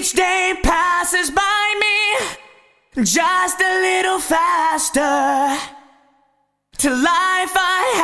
Each day passes by me just a little faster. To life I